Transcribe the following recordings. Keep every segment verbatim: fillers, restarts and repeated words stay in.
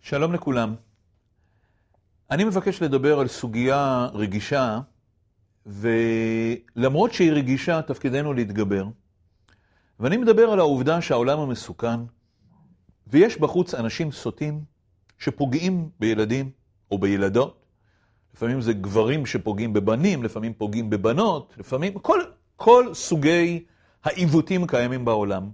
שלום לכולם. אני מבקש לדבר על סוגיה רגישה, ולמרות שהיא רגישה, תפקידנו להתגבר. ואני מדבר על העובדה שהעולם המסוכן, ויש בחוץ אנשים סוטים שפוגעים בילדים או בילדות. לפעמים זה גברים שפוגעים בבנים, לפעמים פוגעים בבנות, לפעמים כל, כל סוגי העיוותים קיימים בעולם.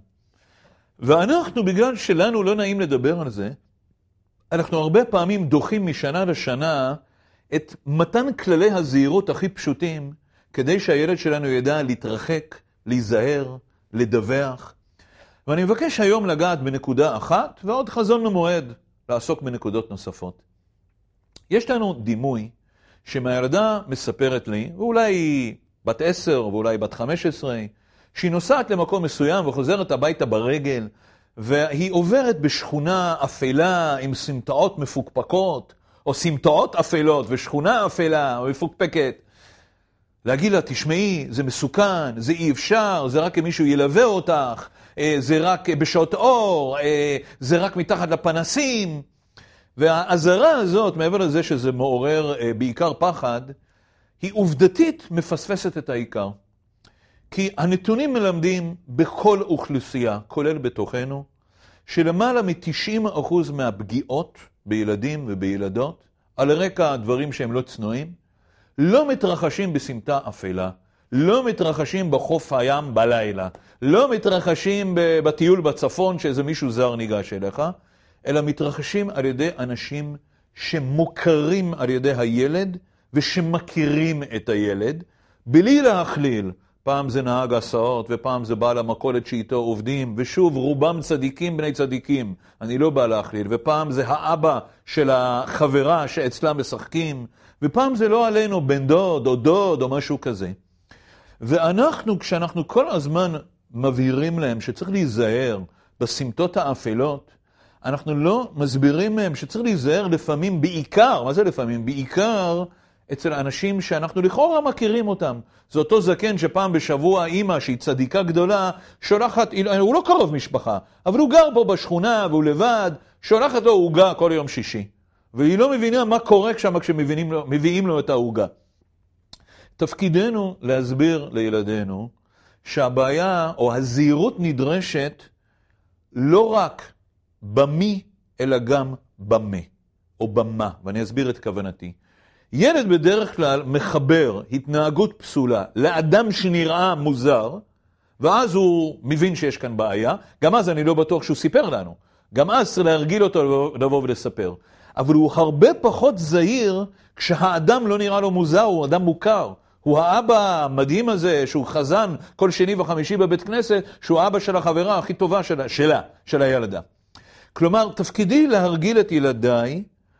ואנחנו, בגלל שלנו לא נעים לדבר על זה, אנחנו הרבה פעמים דוחים משנה לשנה את מתן כללי הזהירות הכי פשוטים, כדי שהילד שלנו ידע להתרחק, להיזהר, לדווח. ואני מבקש היום לגעת בנקודה אחת, ועוד חזון למועד לעסוק בנקודות נוספות. יש לנו דימוי שמהילדה מספרת לי, ואולי היא בת עשר ואולי בת חמש עשרה, שהיא נוסעת למקום מסוים וחוזרת הביתה ברגל, והיא עוברת בשכונה אפלה עם סמטאות מפוקפקות, או סמטאות אפלות ושכונה אפלה או מפוקפקת. להגיד לה, תשמעי, זה מסוכן, זה אי אפשר, זה רק אם מישהו ילווה אותך, זה רק בשעות אור, זה רק מתחת לפנסים. והעזרה הזאת, מעבר לזה שזה מעורר בעיקר פחד, היא עובדתית מפספסת את העיקר. כי הנתונים מלמדים בכל אוכלוסייה, כולל בתוכנו, שלמעלה מ-תשעים אחוז מהפגיעות בילדים ובילדות, על רקע דברים שהם לא צנועים, לא מתרחשים בסמטה אפלה, לא מתרחשים בחוף הים בלילה, לא מתרחשים בטיול בצפון שאיזה מישהו זר ניגש אליך, אלא מתרחשים על ידי אנשים שמוכרים על ידי הילד ושמכירים את הילד, בלי להכליל. פעם זה נהג הסעות, ופעם זה בעל המכולת שאיתו עובדים, ושוב, רובם צדיקים בני צדיקים, אני לא בא להכליל, ופעם זה האבא של החברה שאצלם משחקים, ופעם זה לא עלינו בן דוד או דוד או משהו כזה. ואנחנו, כשאנחנו כל הזמן מבהירים להם שצריך להיזהר בסמטות האפלות, אנחנו לא מסבירים להם שצריך להיזהר לפעמים בעיקר, מה זה לפעמים? בעיקר אצל אנשים שאנחנו לכאורה מכירים אותם. זה אותו זקן שפעם בשבוע אמא שהיא צדיקה גדולה, שולחת, הוא לא קרוב משפחה, אבל הוא גר פה בשכונה והוא לבד, שולחת לו עוגה כל יום שישי. והיא לא מבינה מה קורה שם כשמביאים לו את העוגה. תפקידנו להסביר לילדינו שהבעיה או הזהירות נדרשת לא רק במי, אלא גם במה או במה, ואני אסביר את כוונתי. ילד בדרך כלל מחבר התנהגות פסולה לאדם שנראה מוזר, ואז הוא מבין שיש כאן בעיה. גם אז אני לא בטוח שהוא סיפר לנו. גם אז צריך להרגיל אותו לבוא ולספר. אבל הוא הרבה פחות זהיר כשהאדם לא נראה לו מוזר, הוא אדם מוכר. הוא האבא המדהים הזה שהוא חזן כל שני וחמישי בבית כנסת, שהוא האבא של החברה הכי טובה שלה, שלה, של הילדה. כלומר, תפקידי להרגיל את ילדיי,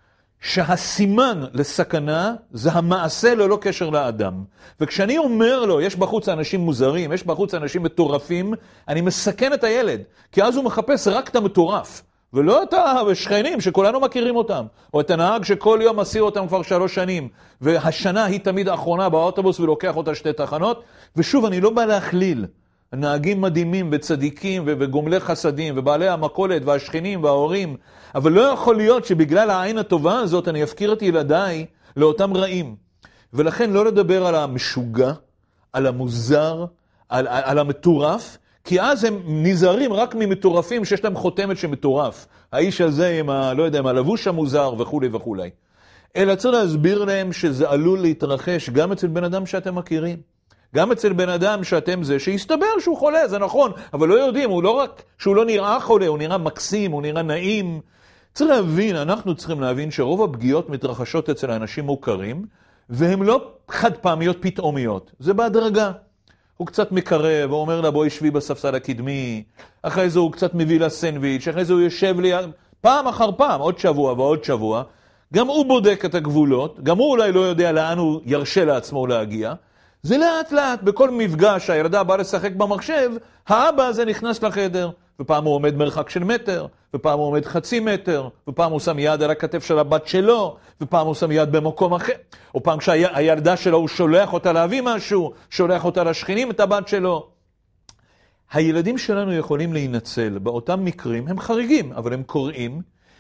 שהסימן לסכנה זה המעשה ללא קשר לאדם. וכשאני אומר לו, יש בחוץ אנשים מוזרים, יש בחוץ אנשים מטורפים, אני מסכן את הילד. כי אז הוא מחפש רק את המטורף, ולא את השכנים שכולנו מכירים אותם. או את הנהג שכל יום מסיר אותם כבר שלוש שנים, והשנה היא תמיד האחרונה באוטובוס ולוקח אותה שתי תחנות. ושוב, אני לא בא להכליל. נהגים מדהימים וצדיקים וגומלי חסדים ובעלי המכולת והשכנים וההורים, אבל לא יכול להיות שבגלל העין הטובה הזאת אני אפקיר את ילדיי לאותם רעים. ולכן לא לדבר על המשוגע, על המוזר, על, על, על המטורף, כי אז הם נזהרים רק ממטורפים שיש להם חותמת שמטורף. האיש הזה עם ה, לא יודע, עם הלבוש המוזר וכו' וכו'. אלא צריך להסביר להם שזה עלול להתרחש גם אצל בן אדם שאתם מכירים. גם אצל בן אדם שאתם זה, שיסתבר שהוא חולה, זה נכון, אבל לא יודעים, הוא לא רק שהוא לא נראה חולה, הוא נראה מקסים, הוא נראה נעים. צריך להבין, אנחנו צריכים להבין שרוב הפגיעות מתרחשות אצל האנשים מוכרים, והם לא חד פעמיות פתאומיות, זה בהדרגה. הוא קצת מקרב, הוא אומר לה בואי שבי בספסל הקדמי, אחרי זה הוא קצת מביא לה סנדוויץ', אחרי זה הוא יושב לי פעם אחר פעם, עוד שבוע ועוד שבוע, גם הוא בודק את הגבולות, גם הוא אולי לא יודע לאן הוא ירשה לעצמו להגיע, זה לאט לאט, בכל מפגש הילדה באה לשחק במחשב, האבא הזה נכנס לחדר, ופעם הוא עומד מרחק של מטר, ופעם הוא עומד חצי מטר, ופעם הוא שם יד על הכתף של הבת שלו, ופעם הוא שם יד במקום אחר, או פעם כשהילדה שלו הוא שולח אותה להביא משהו, שולח אותה לשכנים את הבת שלו. הילדים שלנו יכולים להינצל באותם מקרים, הם חריגים, אבל הם קוראים,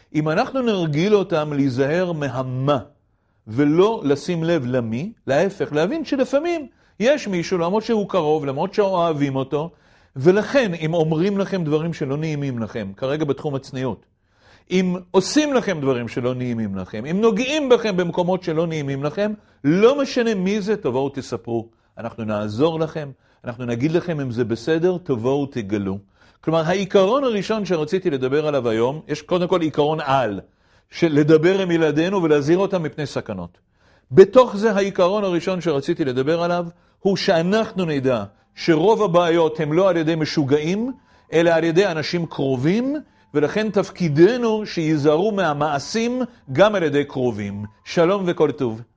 אם אנחנו נרגיל אותם להיזהר מהמה, ולא לשים לב למי, להפך, להבין שלפעמים יש מישהו, למרות שהוא קרוב, למרות שאוהבים אותו, ולכן אם אומרים לכם דברים שלא נעימים לכם, כרגע בתחום הצניעות, אם עושים לכם דברים שלא נעימים לכם, אם נוגעים בכם במקומות שלא נעימים לכם, לא משנה מי זה, תבואו תספרו. אנחנו נעזור לכם, אנחנו נגיד לכם אם זה בסדר, תבואו תגלו. כלומר, העיקרון הראשון שרציתי לדבר עליו היום, יש קודם כל עיקרון על, של לדבר עם ילדינו ולהזהיר אותם מפני סכנות. בתוך זה העיקרון הראשון שרציתי לדבר עליו, הוא שאנחנו נדע שרוב הבעיות הם לא על ידי משוגעים, אלא על ידי אנשים קרובים, ולכן תפקידנו שיזהרו מהמעשים גם על ידי קרובים. שלום וכל טוב.